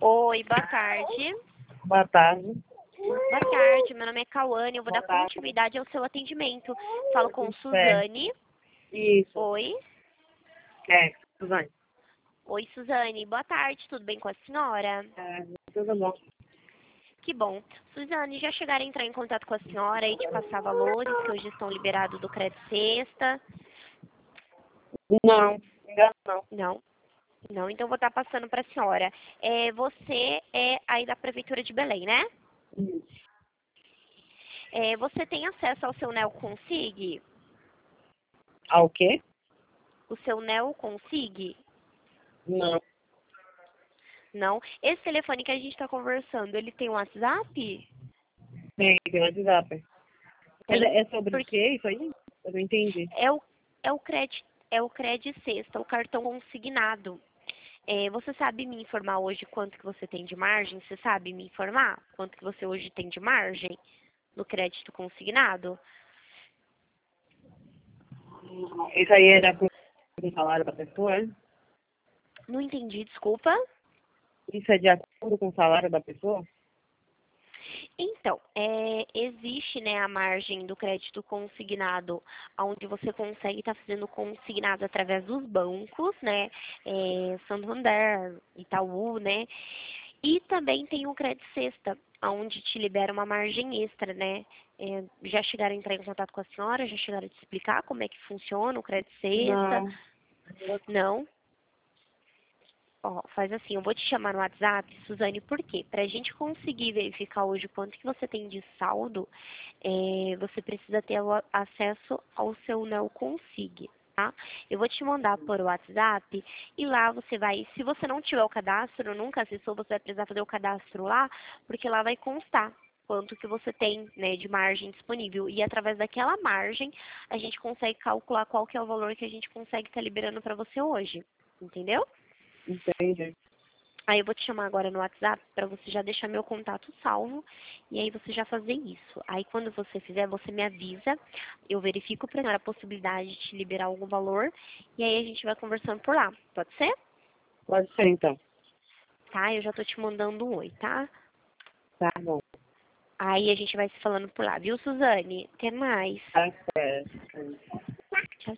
Oi, boa tarde. Boa tarde. Boa tarde, meu nome é Cauane, eu vou Boa dar tarde. continuidade ao seu atendimento. Falo com Tudo certo. Suzane. Isso. Oi. Suzane. Oi, Suzane. Boa tarde, tudo bem com a senhora? Tudo bom. Que bom. Suzane, já chegaram a entrar em contato com a senhora e te passar valores que hoje estão liberados do Crédito Sexta? Não, ainda não. Não? Não, então vou estar passando para a senhora. Você é aí da Prefeitura de Belém, né? Isso. Você tem acesso ao seu Neo Consig? Ao quê? O seu Neo Consig? Não. Não. Esse telefone que a gente está conversando, ele tem um WhatsApp? Tem WhatsApp. Mas Tem. é sobre o Porque quê isso aí? Eu não entendi. é o Cred Sexta, o cartão consignado. Você sabe me informar hoje quanto que você tem de margem? Você sabe me informar quanto que você hoje tem de margem no crédito consignado? Isso aí era com o salário da pessoa, é? Não entendi, desculpa. Isso é de acordo com o salário da pessoa? Então, existe, né, a margem do crédito consignado, onde você consegue estar fazendo consignado através dos bancos, né, Santander, Itaú, né, e também tem o crédito sexta, onde te libera uma margem extra, né. Já chegaram a entrar em contato com a senhora? Já chegaram a te explicar como é que funciona o crédito sexta? Não. Não? Ó, faz assim, eu vou te chamar no WhatsApp, Suzane, por quê? Para a gente conseguir verificar hoje quanto que você tem de saldo, você precisa ter o acesso ao seu Neo Consig, tá? Eu vou te mandar por WhatsApp e lá você vai, se você não tiver o cadastro, nunca acessou, você vai precisar fazer o cadastro lá, porque lá vai constar quanto que você tem, né, de margem disponível. E através daquela margem, a gente consegue calcular qual que é o valor que a gente consegue estar liberando para você hoje, entendeu? Entendi. Aí eu vou te chamar agora no WhatsApp para você já deixar meu contato salvo e aí você já fazer isso. Aí quando você fizer, você me avisa, eu verifico para a possibilidade de te liberar algum valor e aí a gente vai conversando por lá. Pode ser? Pode ser, então. Tá? Eu já tô te mandando um oi, tá? Tá bom. Aí a gente vai se falando por lá, viu, Suzane? Até mais. Tá certo.